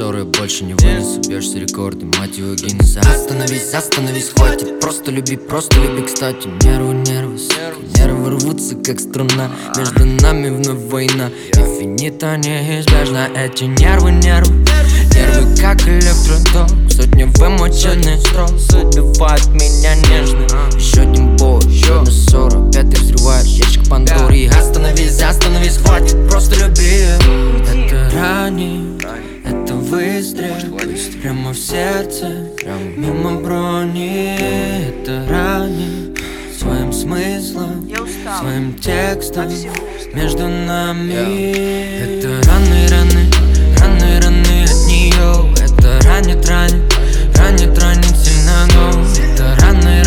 которую больше не вынесу. Бьешься рекорды, мать его, Гиннесса. Остановись, остановись, хватит. Просто люби, кстати. Нервы, сука, нервы рвутся, как струна. Между нами вновь война, и финита неизбежна. Эти нервы, как электроток. Сотни вымоченных строк убивают меня нежно. Еще один бой, еще одна ссора. Опять ты взрываешь ящик Пандоры. Остановись, хватит, просто люби. Это ранит, это выстрел прямо в сердце, мимо брони. Это ранит своим смыслом, своим текстом между нами. Это раны от нее. Это ранит сильно, но это раны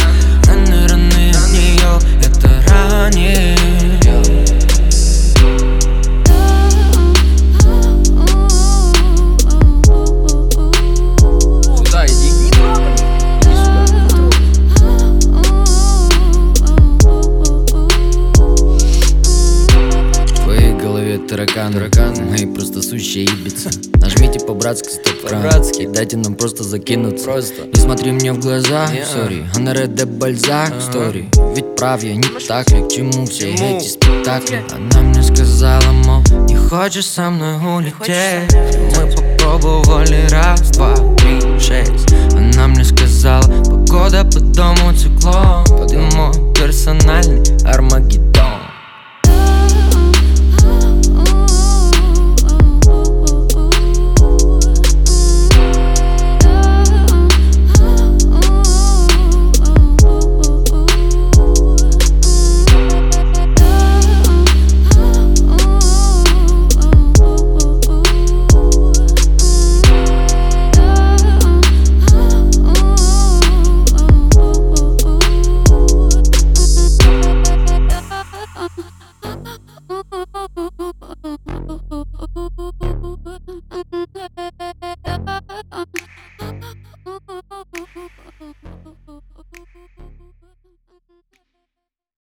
от нее. Это ранит. Сюда иди. В твоей голове тараканы, мои просто сущие ибицы. Нажмите по-братски стоп-кран и дайте нам просто закинуться. Не смотри мне в глаза, сори, Анареде Бальзак стори. Ведь прав я, не так ли, к чему все эти спектакли? Она мне сказала, мол, не хочешь со мной улететь? Мы попробовали раз, два, три, шесть. Она мне сказала, погода по дому циклон. Ты мой персональный Армагеддон.